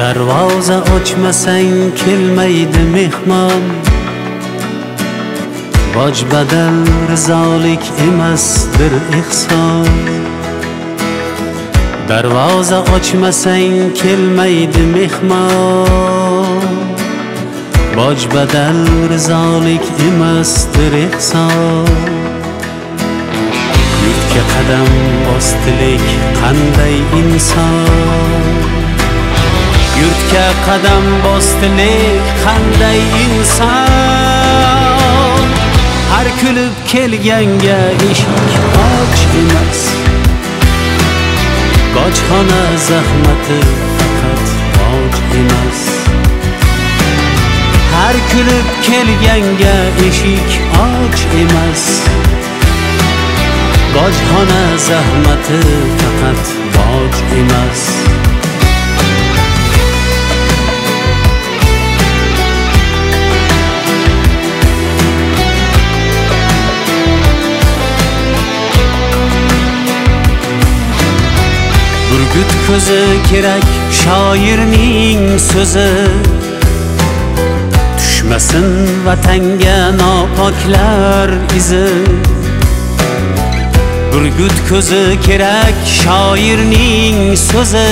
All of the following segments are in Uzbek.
darvoza ochmasang kelmaydi mehmon. Boj badal rizolik emasdir ehson. Darvoza ochmasang kelmaydi mehmon. Boj badal rizolik emasdir ehson. Yurtga qadam bosdilik qanday inson. Yurtga qadam bosdilik qanday inson. Har kulib kelganga eshik och emas. Bojxona zahmati faqat boj emas. Har kulib kelganga eshik och emas. Bojxona zahmati faqat boj emas. Burgut ko'zi kerak shoirning so'zi. Tushmasin vatanga nopoklar izi. Burgut ko'zi kerak shoirning so'zi.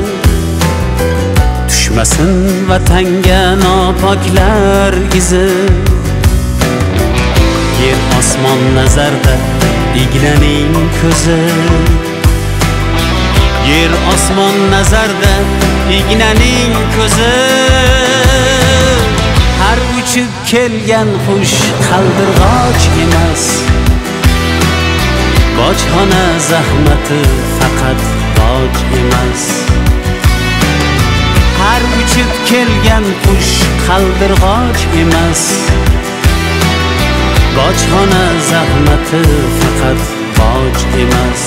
Tushmasin vatanga nopoklar izi. Yer osmon nazarda ignaning ko'zi. Yer osmon nazarda ignaning ko'zi. Har uchib kelgan qush qaldirg'och emas. Bojxona zahmati faqat boj emas. Har uchib kelgan qush qaldirg'och emas. Bojxona zahmati faqat boj emas.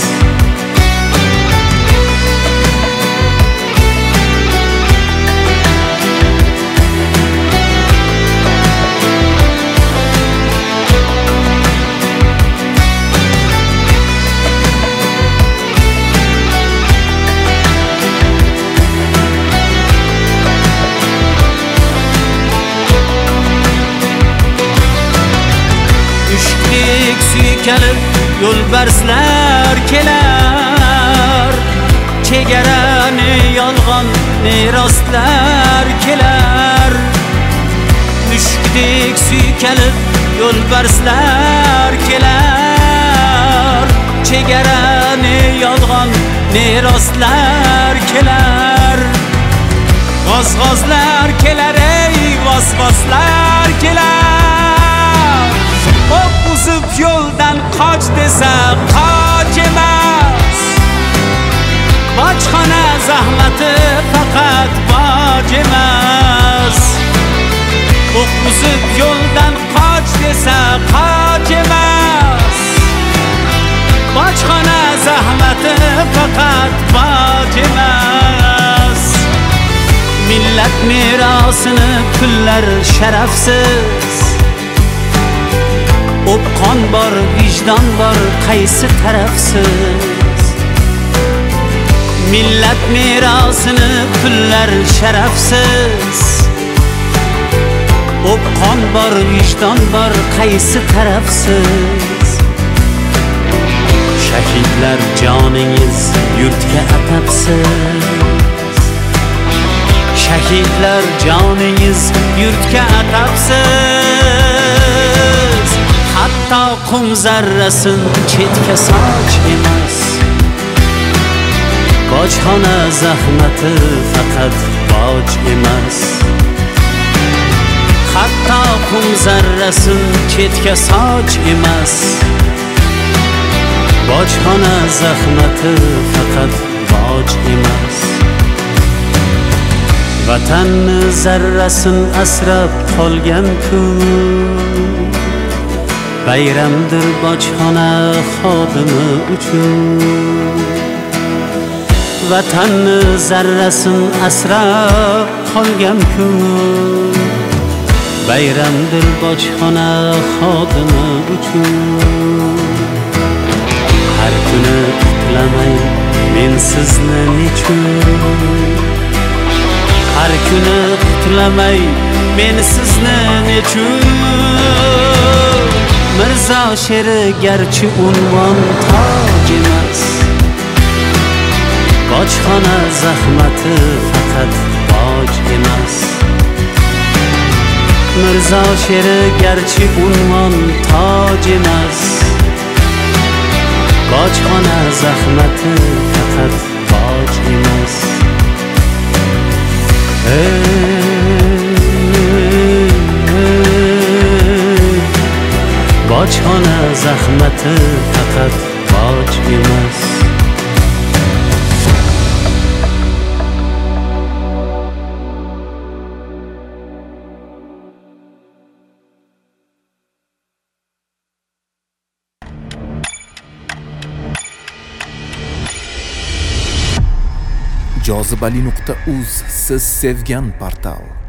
Suykalib yo'lbarslar kelar. Chegarani yolg'on meroslar kelar. Mushukdek suykalib yo'lbarslar kelar. Chegarani yolg'on meroslar kelar. G'oz-g'ozlar kelar, ey vos-voslar kelar. O'zib yo'ldan qoch desa qoch emas. Bojxona zahmati faqat boj emas. O'zib yo'ldan qoch desa qoch emas. Bojxona zahmati faqat boj emas. Millat merosini pullar sharafsiz. O'pqon bor, vijdon bor, qaysi tarafsiz? Millat merosini pullar sharafsiz. O'pqon bor, vijdon bor, qaysi tarafsiz? Shahidlar joningiz yurtga atabsiz. Shahidlar joningiz yurtga atabsiz. Hatto qum zarrasin chetga soch emas. Bojxona zahmati faqat boj emas. Hatto qum zarrasin chetga soch emas. Bojxona zahmati faqat boj emas. Vatanni zarrasin asrab qolgan kun. Bayramdir bojxona xodimi uchun. Vatanni zarrasin asrab qolgan kun. Bayramdir bojxona xodimi uchun. Har kuni qutlamay men sizni nechun. har kuni qutlamay men sizni nechun. Mirzo she'ri garchi unvon toj emas, bojxona zahmati faqat boj emas. Mirzo she'ri garchi unvon toj emas, bojxona zahmati faqat boj emas. Bojxona zahmati faqat boj emas. Jozibali.uz siz sevgan portal.